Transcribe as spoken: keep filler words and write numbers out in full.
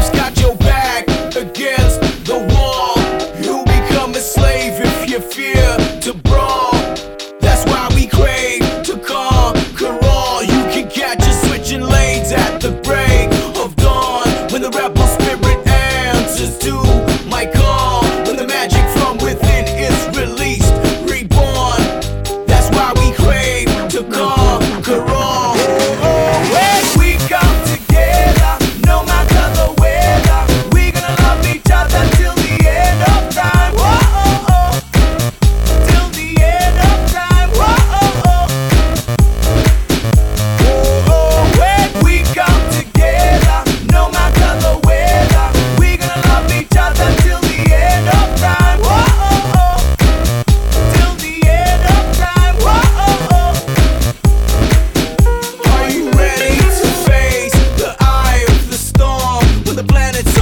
who's got your back against the wall. You become a slave if you fear to brawl. That's why we crave to conquer all. You can catch us switching lanes at the break of dawn, when the rebel spirit answers to my call, when the magic from within is released, reborn. That's why we crave to conquer all. When we come together, no matter the weather, we gonna love each other till the end of time. Whoa, till the end of time. Whoa, when we come together, no matter the weather, we gonna love each other till the end of time. Whoa, till the end of time. Whoa. Are you ready to face the eye of the storm, when the planets